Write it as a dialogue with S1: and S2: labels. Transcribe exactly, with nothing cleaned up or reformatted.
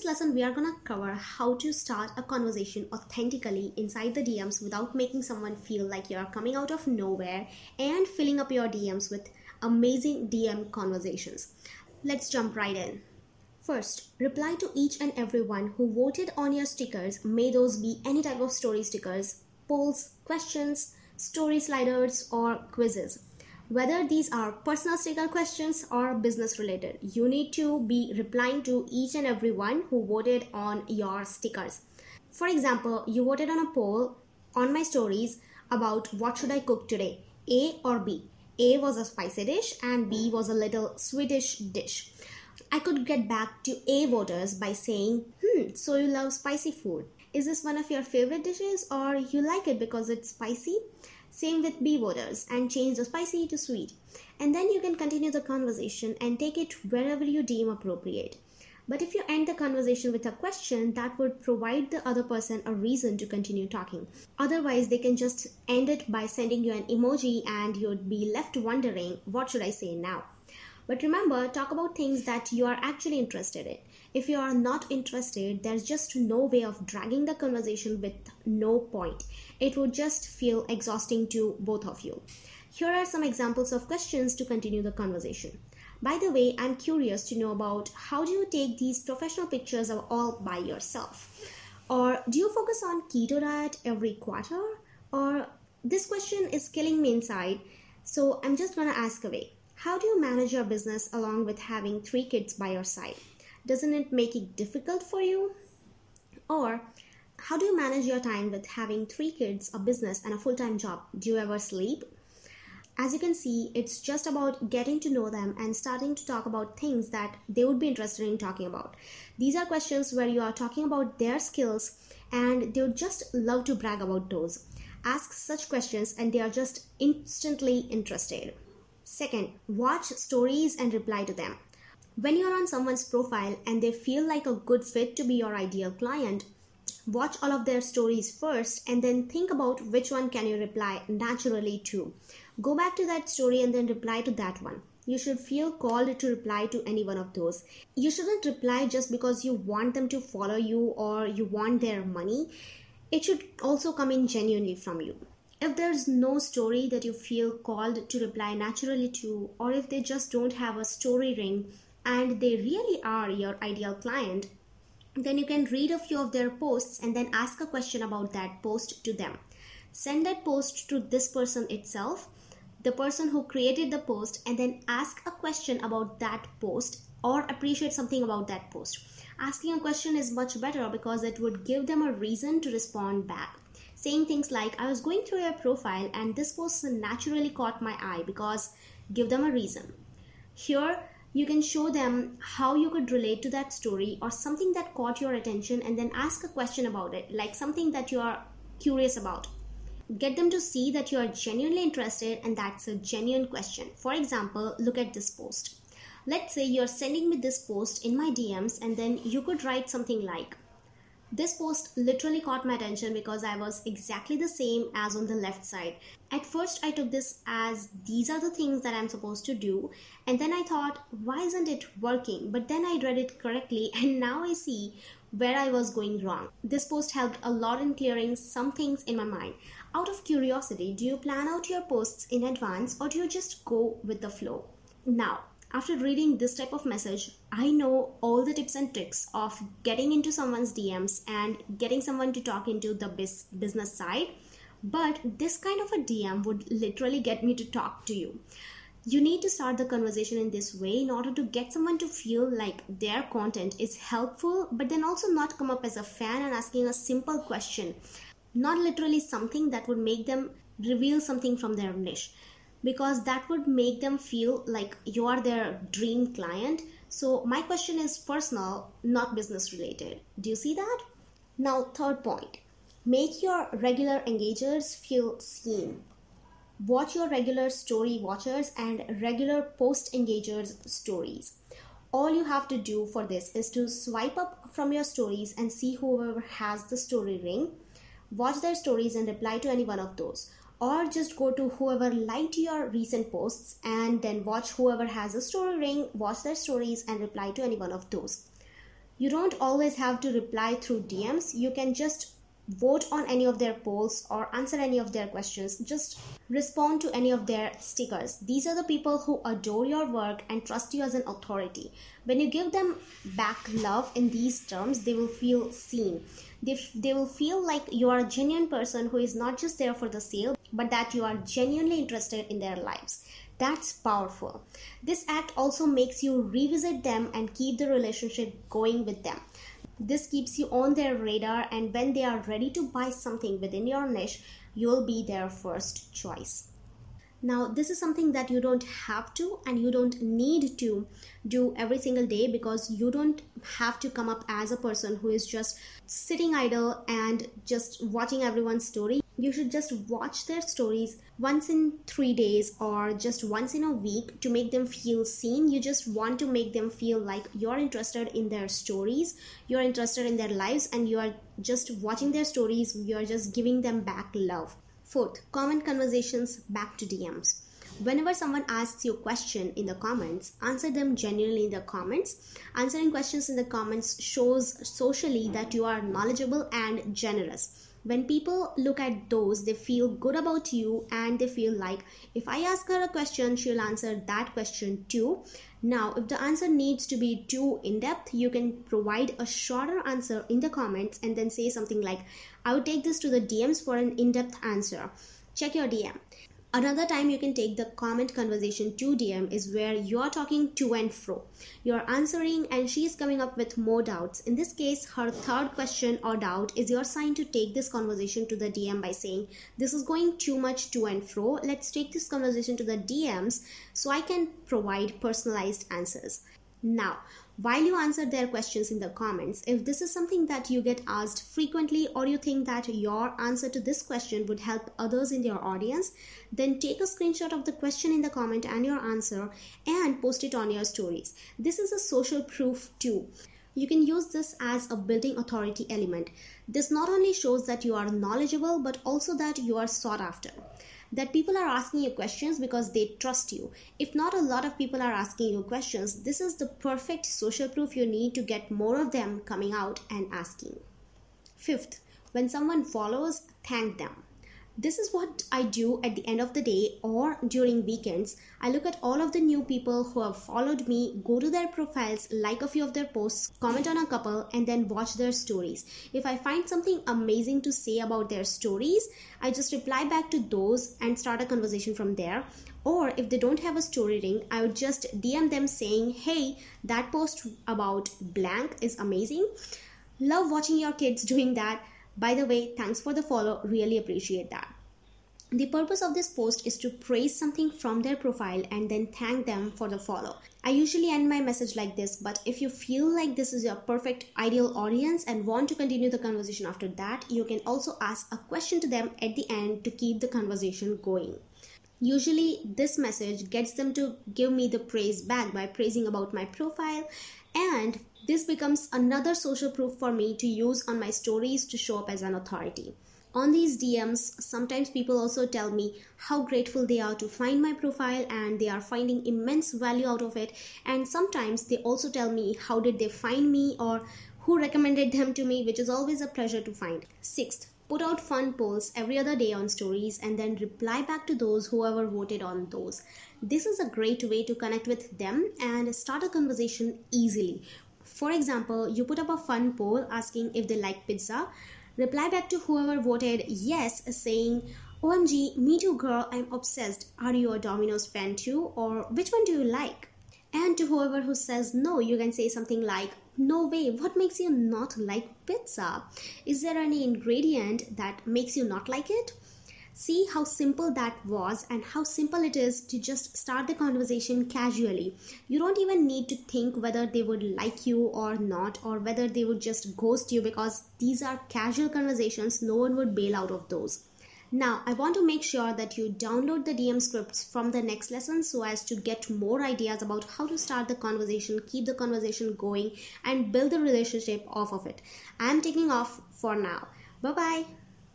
S1: this lesson, we are gonna cover how to start a conversation authentically inside the D Ms without making someone feel like you're coming out of nowhere and filling up your D Ms with amazing D M conversations. Let's jump right in. First, reply to each and everyone who voted on your stickers. May those be any type of story stickers, polls, questions, story sliders, or quizzes. Whether these are personal sticker questions or business related, you need to be replying to each and everyone who voted on your stickers. For example, you voted on a poll on my stories about what should I cook today, A or B. A was a spicy dish and B was a little Swedish dish. I could get back to A voters by saying, hmm, so you love spicy food. Is this one of your favorite dishes or you like it because it's spicy? Same with B voters and change the spicy to sweet. And then you can continue the conversation and take it wherever you deem appropriate. But if you end the conversation with a question, that would provide the other person a reason to continue talking. Otherwise, they can just end it by sending you an emoji and you'd be left wondering, what should I say now? But remember, talk about things that you are actually interested in. If you are not interested, there's just no way of dragging the conversation with no point. It would just feel exhausting to both of you. Here are some examples of questions to continue the conversation. By the way, I'm curious to know about how do you take these professional pictures of all by yourself? Or do you focus on keto diet every quarter? Or this question is killing me inside, so I'm just gonna ask away. How do you manage your business along with having three kids by your side? Doesn't it make it difficult for you? Or how do you manage your time with having three kids, a business, and a full-time job? Do you ever sleep? As you can see, it's just about getting to know them and starting to talk about things that they would be interested in talking about. These are questions where you are talking about their skills and they would just love to brag about those. Ask such questions and they are just instantly interested. Second, watch stories and reply to them. When you're on someone's profile and they feel like a good fit to be your ideal client, watch all of their stories first and then think about which one can you reply naturally to. Go back to that story and then reply to that one. You should feel called to reply to any one of those. You shouldn't reply just because you want them to follow you or you want their money. It should also come in genuinely from you. If there's no story that you feel called to reply naturally to, or if they just don't have a story ring and they really are your ideal client, then you can read a few of their posts and then ask a question about that post to them. Send that post to this person itself, the person who created the post, and then ask a question about that post or appreciate something about that post. Asking a question is much better because it would give them a reason to respond back. Saying things like, I was going through your profile and this post naturally caught my eye, because give them a reason. Here, you can show them how you could relate to that story or something that caught your attention and then ask a question about it, like something that you are curious about. Get them to see that you are genuinely interested and that's a genuine question. For example, look at this post. Let's say you're sending me this post in my D Ms and then you could write something like, this post literally caught my attention because I was exactly the same as on the left side. At first, I took this as these are the things that I'm supposed to do. And then I thought, why isn't it working? But then I read it correctly and now I see where I was going wrong. This post helped a lot in clearing some things in my mind. Out of curiosity, do you plan out your posts in advance or do you just go with the flow? Now, after reading this type of message, I know all the tips and tricks of getting into someone's D Ms and getting someone to talk into the biz- business side. But this kind of a D M would literally get me to talk to you. You need to start the conversation in this way in order to get someone to feel like their content is helpful, but then also not come up as a fan and asking a simple question. Not literally something that would make them reveal something from their niche, because that would make them feel like you are their dream client. So my question is personal, not business related. Do you see that? Now, third point, make your regular engagers feel seen. Watch your regular story watchers and regular post engagers stories. All you have to do for this is to swipe up from your stories and see whoever has the story ring. Watch their stories and reply to any one of those. Or just go to whoever liked your recent posts and then watch whoever has a story ring, watch their stories and reply to any one of those. You don't always have to reply through D Ms. You can just vote on any of their polls or answer any of their questions. Just respond to any of their stickers. These are the people who adore your work and trust you as an authority. When you give them back love in these terms, they will feel seen. They, f- they will feel like you are a genuine person who is not just there for the sale, but that you are genuinely interested in their lives. That's powerful. This act also makes you revisit them and keep the relationship going with them. This keeps you on their radar, and when they are ready to buy something within your niche, you'll be their first choice. Now, this is something that you don't have to and you don't need to do every single day, because you don't have to come up as a person who is just sitting idle and just watching everyone's story. You should just watch their stories once in three days or just once in a week to make them feel seen. You just want to make them feel like you're interested in their stories, you're interested in their lives, and you are just watching their stories, you're just giving them back love. Fourth, comment conversations back to D Ms. Whenever someone asks you a question in the comments, answer them genuinely in the comments. Answering questions in the comments shows socially that you are knowledgeable and generous. When people look at those, they feel good about you and they feel like, if I ask her a question, she'll answer that question too. Now, if the answer needs to be too in-depth, you can provide a shorter answer in the comments and then say something like, I would take this to the D Ms for an in-depth answer. Check your D M. Another time you can take the comment conversation to D M is where you are talking to and fro. You are answering and she is coming up with more doubts. In this case, her third question or doubt is your sign to take this conversation to the D M by saying, this is going too much to and fro. Let's take this conversation to the D Ms so I can provide personalized answers. Now, while you answer their questions in the comments, if this is something that you get asked frequently or you think that your answer to this question would help others in your audience, then take a screenshot of the question in the comment and your answer and post it on your stories. This is a social proof too. You can use this as a building authority element. This not only shows that you are knowledgeable, but also that you are sought after. That people are asking you questions because they trust you. If not a lot of people are asking you questions, this is the perfect social proof you need to get more of them coming out and asking. Fifth, when someone follows, thank them. This is what I do at the end of the day or during weekends. I look at all of the new people who have followed me, go to their profiles, like a few of their posts, comment on a couple, and then watch their stories. If I find something amazing to say about their stories, I just reply back to those and start a conversation from there. Or if they don't have a story ring, I would just D M them saying, hey, that post about blank is amazing. Love watching your kids doing that. By the way, thanks for the follow, really appreciate that. The purpose of this post is to praise something from their profile and then thank them for the follow. I usually end my message like this, but if you feel like this is your perfect ideal audience and want to continue the conversation after that, you can also ask a question to them at the end to keep the conversation going. Usually this message gets them to give me the praise back by praising about my profile, and this becomes another social proof for me to use on my stories to show up as an authority. On these D Ms, sometimes people also tell me how grateful they are to find my profile and they are finding immense value out of it. And sometimes they also tell me how did they find me or who recommended them to me, which is always a pleasure to find. Sixth, put out fun polls every other day on stories and then reply back to those whoever voted on those. This is a great way to connect with them and start a conversation easily. For example, you put up a fun poll asking if they like pizza. Reply back to whoever voted yes saying, O M G, me too girl, I'm obsessed. Are you a Domino's fan too? Or which one do you like? And to whoever who says no, you can say something like, no way, what makes you not like pizza? Is there any ingredient that makes you not like it? See how simple that was and how simple it is to just start the conversation casually. You don't even need to think whether they would like you or not, or whether they would just ghost you, because these are casual conversations. No one would bail out of those. Now, I want to make sure that you download the D M scripts from the next lesson so as to get more ideas about how to start the conversation, keep the conversation going, and build the relationship off of it. I'm taking off for now. Bye-bye.